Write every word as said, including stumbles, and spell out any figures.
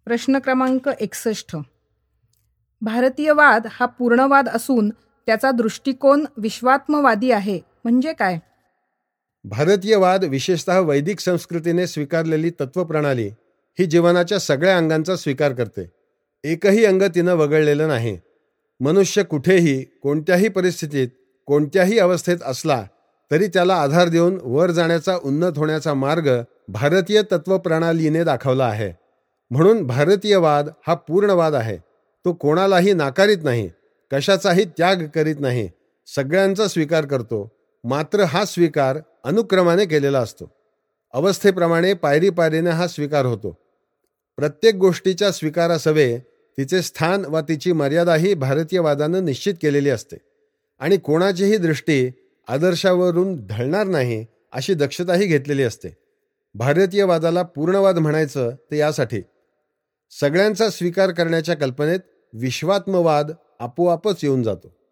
प्रश्न क्रमांक एकसष्ट. भारतीयवाद हा पूर्णवाद असून त्याचा दृष्टिकोन विश्वात्मवादी आहे म्हणजे काय? भारतीयवाद विशेषतः वैदिक संस्कृतीने स्वीकारलेली तत्वप्रणाली ही जीवनाच्या सगळ्या अंगांचा स्वीकार करते. एकही अंग तिनं वगळलेलं नाही. मनुष्य कुठेही कोणत्याही परिस्थितीत कोणत्याही अवस्थेत असला तरी त्याला आधार देऊन वर जाण्याचा, उन्नत होण्याचा मार्ग भारतीय तत्वप्रणालीने दाखवला आहे. म्हणून भारतीयवाद हा पूर्णवाद आहे. तो कोणालाही नाकारीत नाही, कशाचाही त्याग करीत नाही, सगळ्यांचा स्वीकार करतो. मात्र हा स्वीकार अनुक्रमाने केलेला असतो. अवस्थेप्रमाणे पायरी पायरीने हा स्वीकार होतो. प्रत्येक गोष्टीच्या स्वीकारासवे तिचे स्थान व तिची मर्यादाही भारतीयवादानं निश्चित केलेली असते आणि कोणाचीही दृष्टी आदर्शावरून ढळणार नाही अशी दक्षताही घेतलेली असते. भारतीयवादाला पूर्णवाद म्हणायचं ते यासाठी सगळ्यांचा स्वीकार करण्याच्या कल्पनेत विश्वात्मवाद आपोआपच येऊन जातो.